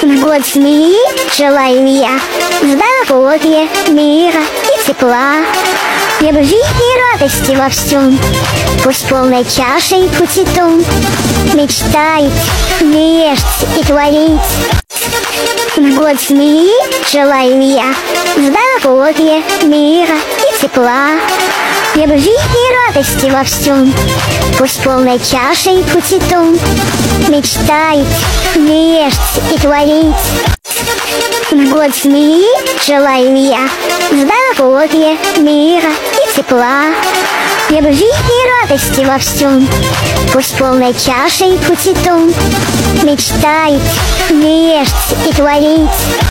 В год змеи желаю я здоровья, мира и тепла, любви и радости во всем. Пусть полной чашей пути том мечтает, грешить и творить. В год змеи желаю я здоровья, мира и тепла, любви и радости во всем. Пусть полной чашей пути том мечтает, грешить и творить. В год змеи желаю я здоровья, мира и тепла, любви и радости во всем. Пусть полной чашей пути том мечтает, грешить и творить.